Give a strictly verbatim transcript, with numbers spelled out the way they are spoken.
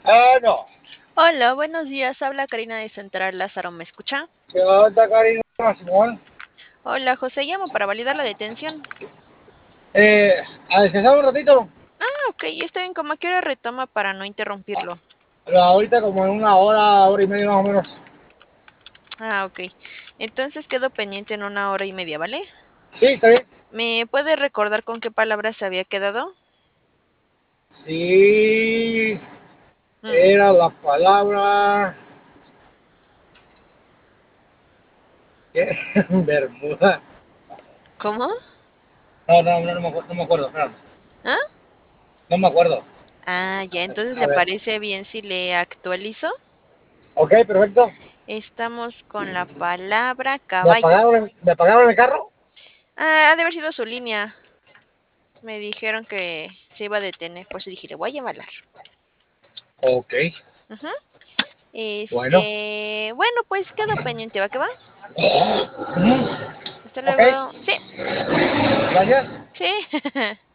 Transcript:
Ah, no. Hola, buenos días. Habla Karina de Central Lázaro. ¿Me escucha? ¿Qué onda, Karina? Simón. Hola, José. Llamo para validar la detención. Eh, a descansar un ratito. Ah, ok. Está bien. ¿Cómo a qué hora retoma para no interrumpirlo? Ahorita como en una hora, hora y media más o menos. Ah, ok. Entonces quedo pendiente en una hora y media, ¿vale? Sí, está bien. ¿Me puede recordar con qué palabras se había quedado? Sí, Mm, era la palabra... ¿Qué? Bermuda. ¿Cómo? No, no, no, no me, acuerdo, no me acuerdo. Espérame. ¿Ah? No me acuerdo. Ah, ya. Entonces, A ¿le ver. parece bien si le actualizo? Ok, perfecto. Estamos con la palabra ¿Me caballo. apagaron, el, ¿Me apagaron el carro? Ah, ha de haber sido su línea. Me dijeron que se iba a detener, por eso dije, le voy a llamar. Ok, Ujú. bueno. Este, bueno, pues quedo pendiente, ¿va que va? Hasta Ok, luego. Sí, gracias. sí.